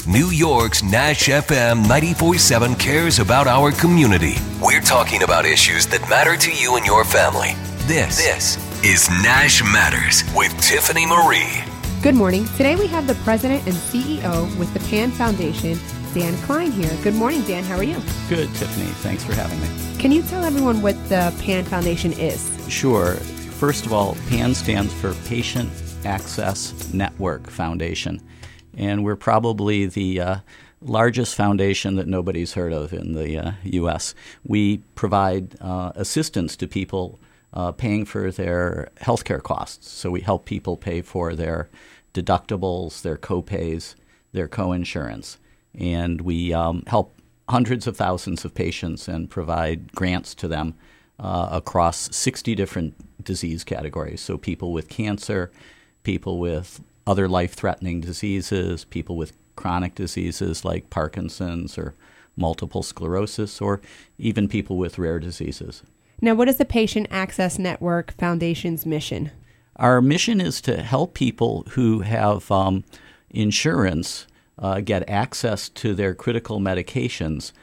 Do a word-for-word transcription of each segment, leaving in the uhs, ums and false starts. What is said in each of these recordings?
New York's Nash F M ninety-four point seven cares about our community. We're talking about issues that matter to you and your family. This, this is Nash Matters with Tiffany Marie. Good morning. Today we have the president and C E O with the PAN Foundation, Dan Klein here. Good morning, Dan. How are you? Good, Tiffany. Thanks for having me. Can you tell everyone what the PAN Foundation is? Sure. First of all, PAN stands for Patient Access Network Foundation, and we're probably the uh, largest foundation that nobody's heard of in the uh, U S. We provide uh, assistance to people uh, paying for their healthcare costs. So we help people pay for their deductibles, their co-pays, their co-insurance. And we um, help hundreds of thousands of patients and provide grants to them uh, across sixty different disease categories. So people with cancer, people with other life-threatening diseases, people with chronic diseases like Parkinson's or multiple sclerosis, or even people with rare diseases. Now, what is the Patient Access Network Foundation's mission? Our mission is to help people who have um, insurance uh, get access to their critical medications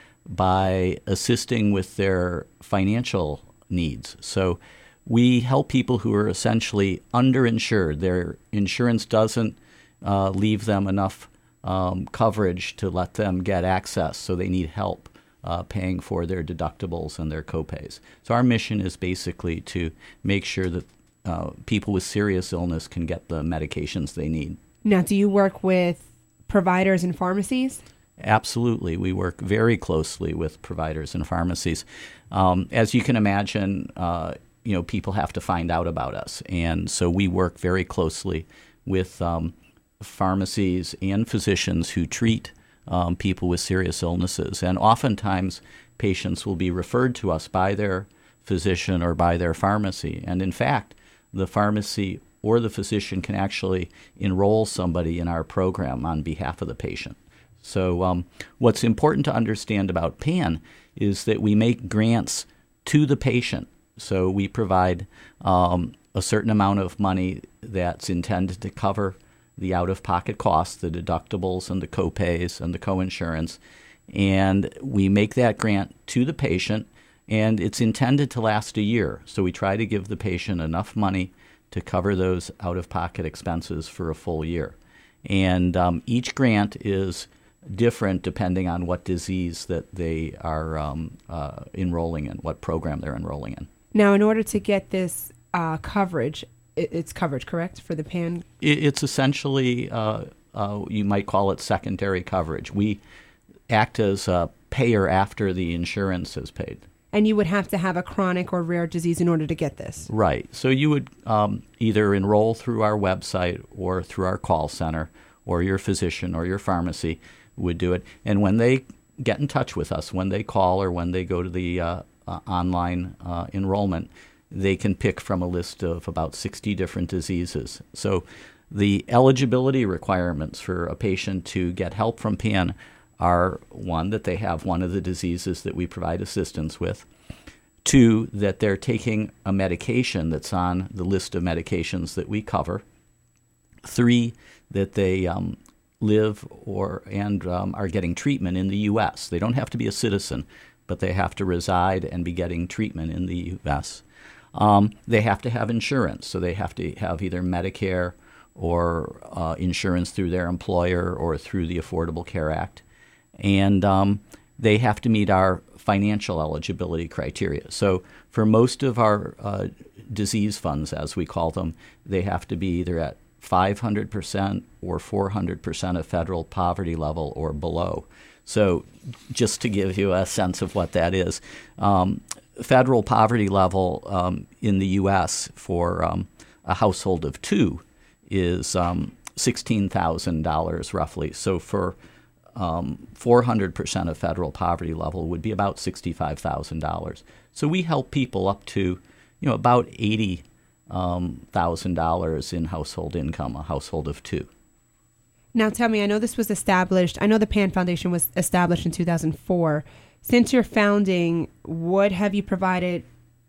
by assisting with their financial needs. So we help people who are essentially underinsured. Their insurance doesn't uh, leave them enough um, coverage to let them get access, so they need help uh, paying for their deductibles and their copays. So our mission is basically to make sure that uh, people with serious illness can get the medications they need. Now, do you work with providers and pharmacies? Absolutely. We work very closely with providers and pharmacies. Um, as you can imagine, uh, you know, people have to find out about us. And so we work very closely with um, pharmacies and physicians who treat um, people with serious illnesses. And oftentimes, patients will be referred to us by their physician or by their pharmacy. And in fact, the pharmacy or the physician can actually enroll somebody in our program on behalf of the patient. So um, what's important to understand about PAN is that we make grants to the patient. So we provide um, a certain amount of money that's intended to cover the out-of-pocket costs, the deductibles and the co-pays and the co-insurance. And we make that grant to the patient, and it's intended to last a year. So we try to give the patient enough money to cover those out-of-pocket expenses for a full year. And um, each grant is different depending on what disease that they are um, uh, enrolling in, what program they're enrolling in. Now, in order to get this uh, coverage, it, it's coverage, correct, for the PAN? It, it's essentially, uh, uh, you might call it secondary coverage. We act as a payer after the insurance is paid. And you would have to have a chronic or rare disease in order to get this? Right. So you would um, either enroll through our website or through our call center, or your physician or your pharmacy would do it. And when they get in touch with us, when they call or when they go to the uh, uh, online uh, enrollment, they can pick from a list of about sixty different diseases. So the eligibility requirements for a patient to get help from PAN are, one, that they have one of the diseases that we provide assistance with, two, that they're taking a medication that's on the list of medications that we cover, three, that they um, live or and um, are getting treatment in the U S. They don't have to be a citizen, but they have to reside and be getting treatment in the U S. Um, they have to have insurance, so they have to have either Medicare or uh, insurance through their employer or through the Affordable Care Act. And um, they have to meet our financial eligibility criteria. So for most of our uh, disease funds, as we call them, they have to be either at five hundred percent or four hundred percent of federal poverty level or below. So just to give you a sense of what that is, um, federal poverty level um, in the U S for um, a household of two is um, sixteen thousand dollars roughly. So for um, four hundred percent of federal poverty level would be about sixty-five thousand dollars. So we help people up to, you know, about eighty thousand dollars in household income, a household of two. Now tell me, I know this was established, I know the PAN Foundation was established in two thousand four. Since your founding, what have you provided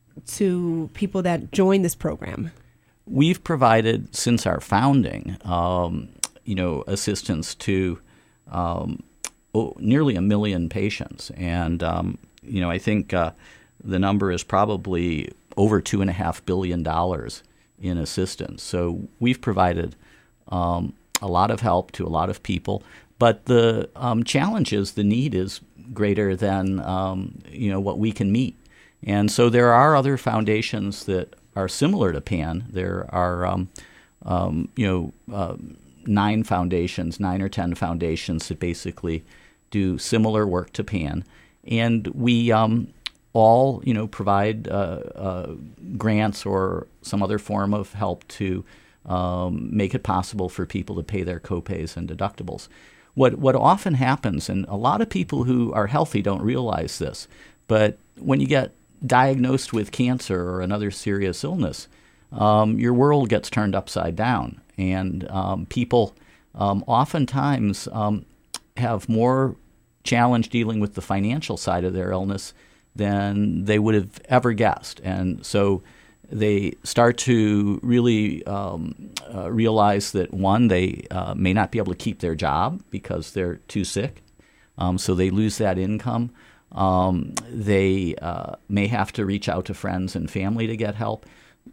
to people that join this program? We've provided, since our founding, um, you know, assistance to um, oh, nearly a million patients. And, um, you know, I think uh, the number is probably over two and a half billion dollars in assistance. So we've provided um, a lot of help to a lot of people. But the um, challenge is the need is greater than, um, you know, what we can meet. And so there are other foundations that are similar to PAN. There are, um, um, you know, uh, nine foundations, nine or ten foundations that basically do similar work to PAN. And we um, all, you know, provide uh, uh, grants or some other form of help to um, make it possible for people to pay their copays and deductibles. What what often happens, and a lot of people who are healthy don't realize this, but when you get diagnosed with cancer or another serious illness, um, your world gets turned upside down. And um, people um, oftentimes um, have more challenge dealing with the financial side of their illness than they would have ever guessed. And so they start to really um, uh, realize that, one, they uh, may not be able to keep their job because they're too sick, um, so they lose that income. Um, they uh, may have to reach out to friends and family to get help.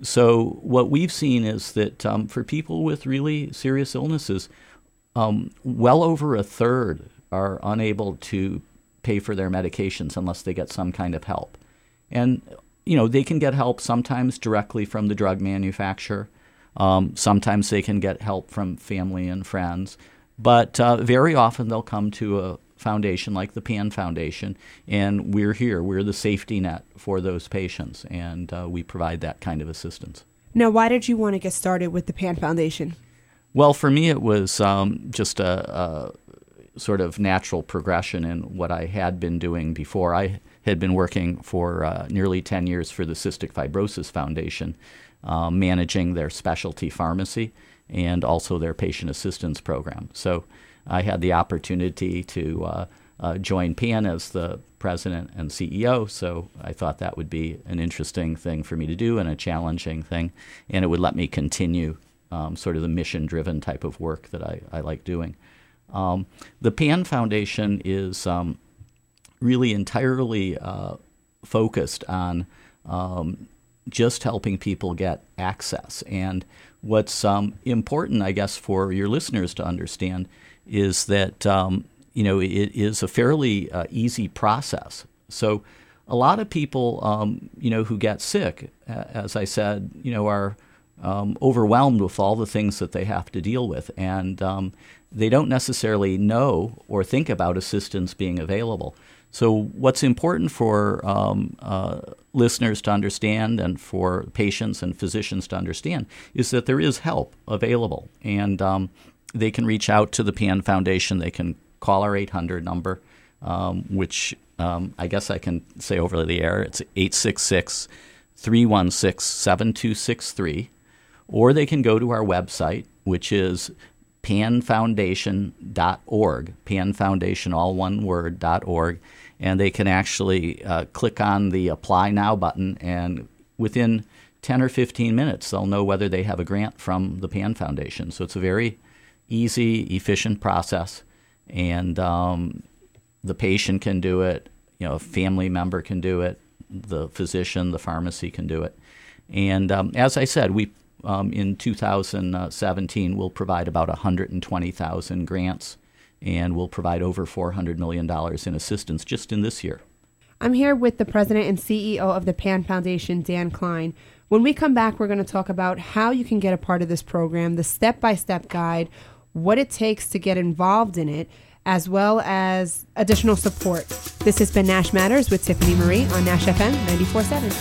So what we've seen is that um, for people with really serious illnesses, um, well over a third are unable to pay for their medications unless they get some kind of help. And, you know, they can get help sometimes directly from the drug manufacturer. Um, sometimes they can get help from family and friends. But uh, very often they'll come to a foundation like the PAN Foundation, and we're here. We're the safety net for those patients, and uh, we provide that kind of assistance. Now, why did you want to get started with the PAN Foundation? Well, for me, it was um, just a, a sort of natural progression in what I had been doing before. I had been working for uh, nearly ten years for the Cystic Fibrosis Foundation, uh, managing their specialty pharmacy and also their patient assistance program. So I had the opportunity to uh, uh, join PAN as the president and C E O, so I thought that would be an interesting thing for me to do and a challenging thing, and it would let me continue um, sort of the mission-driven type of work that I, I like doing. Um, the PAN Foundation is um, really entirely uh, focused on um, just helping people get access. And what's um, important, I guess, for your listeners to understand is that, um, you know, it is a fairly uh, easy process. So a lot of people, um, you know, who get sick, as I said, you know, are um, overwhelmed with all the things that they have to deal with. And um, they don't necessarily know or think about assistance being available. So what's important for um, uh, listeners to understand and for patients and physicians to understand is that there is help available. And um, they can reach out to the PAN Foundation. They can call our eight hundred number, um, which um, I guess I can say over the air. It's eight six six, three one six, seven two six three. Or they can go to our website, which is pan foundation dot org, Pan Foundation, all one word, .org. And they can actually uh, click on the Apply Now button, and within ten or fifteen minutes, they'll know whether they have a grant from the PAN Foundation. So it's a very easy, efficient process, and um, the patient can do it, you know, a family member can do it, the physician, the pharmacy can do it. And um, as I said, we um, in two thousand seventeen will provide about one hundred twenty thousand grants, and we'll provide over four hundred million dollars in assistance just in this year. I'm here with the president and C E O of the PAN Foundation, Dan Klein. When we come back, we're going to talk about how you can get a part of this program, the step-by-step guide, what it takes to get involved in it, as well as additional support. This has been Nash Matters with Tiffany Marie on Nash F M ninety-four point seven.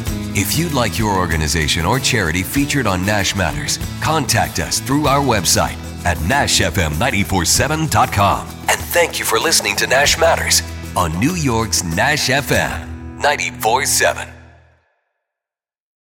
If you'd like your organization or charity featured on Nash Matters, contact us through our website at nash f m nine four seven dot com. And thank you for listening to Nash Matters on New York's Nash F M ninety-four point seven.